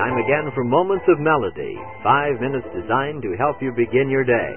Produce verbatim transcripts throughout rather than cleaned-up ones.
Time again for Moments of Melody, five minutes designed to help you begin your day.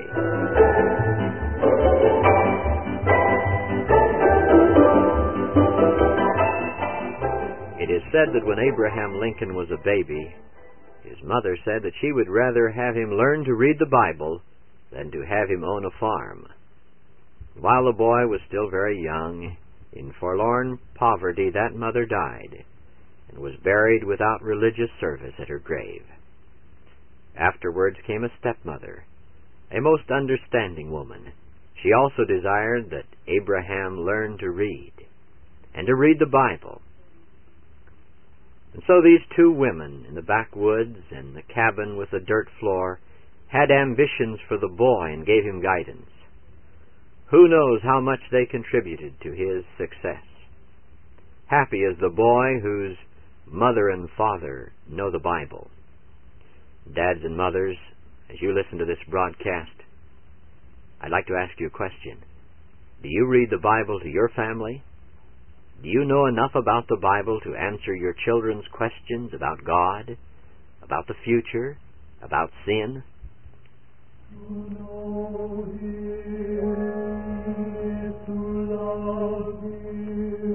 It is said that when Abraham Lincoln was a baby, his mother said that she would rather have him learn to read the Bible than to have him own a farm. While the boy was still very young, in forlorn poverty, that mother died and was buried without religious service at her grave. Afterwards came a stepmother, a most understanding woman. She also desired that Abraham learn to read, and to read the Bible. And so these two women in the backwoods and the cabin with the dirt floor had ambitions for the boy and gave him guidance. Who knows how much they contributed to his success? Happy is the boy whose mother and father know the Bible. Dads and mothers, as you listen to this broadcast, I'd like to ask you a question. Do you read the Bible to your family? Do you know enough about the Bible to answer your children's questions about God, about the future, about sin? To know Him, to love Him,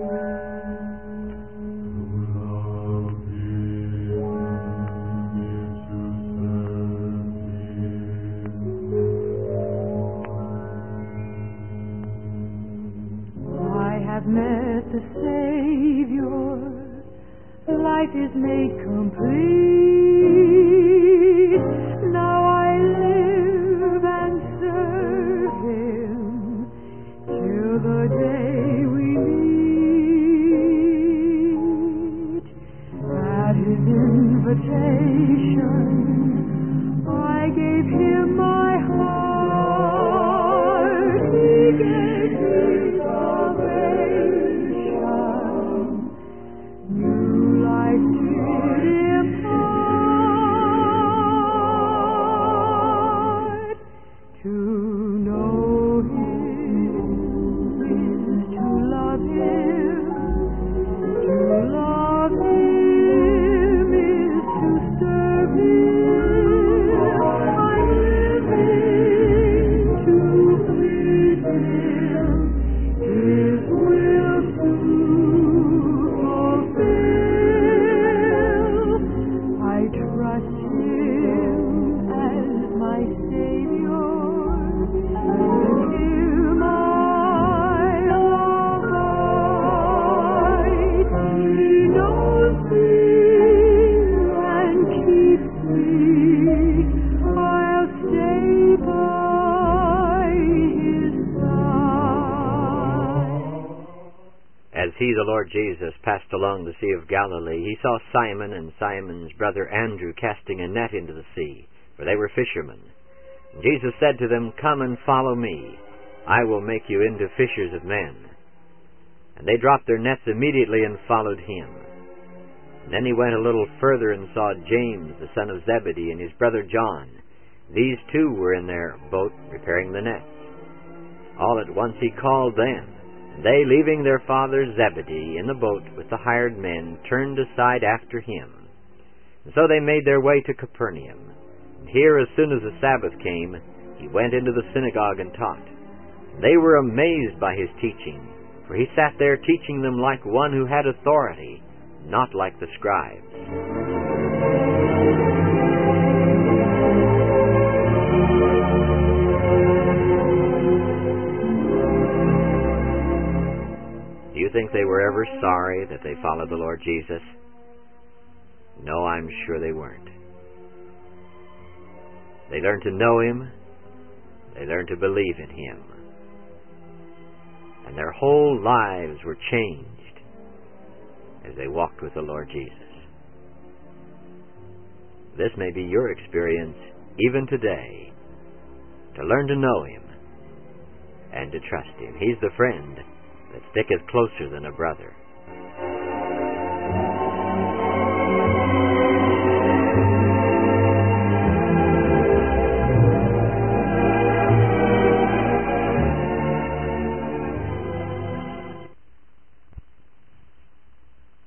to love Him is to serve Him. I have met the Savior, life is made complete. Now I live and serve Him till the day we meet. At His invitation, I gave Him my heart. He gave me salvation. New life did impart. To know Him is to love Him. To love Him is to serve Him. I'm living to please Him, His will to fulfill. I trust Him as my Savior, and Him I love. He knows me and keeps me. I'll stay by His side. As he, the Lord Jesus, passed along the Sea of Galilee, he saw Simon and Simon's brother Andrew casting a net into the sea, for they were fishermen. And Jesus said to them, "Come and follow me. I will make you into fishers of men." And they dropped their nets immediately and followed him. And then he went a little further and saw James, the son of Zebedee, and his brother John. These two were in their boat repairing the nets. All at once he called them. They, leaving their father Zebedee in the boat with the hired men, turned aside after him. And so they made their way to Capernaum. And here, as soon as the Sabbath came, he went into the synagogue and taught. They were amazed by his teaching, for he sat there teaching them like one who had authority, not like the scribes. Do you think they were ever sorry that they followed the Lord Jesus? No, I'm sure they weren't. They learned to know Him. They learned to believe in Him. And their whole lives were changed as they walked with the Lord Jesus. This may be your experience even today, to learn to know Him and to trust Him. He's the friend that sticketh closer than a brother.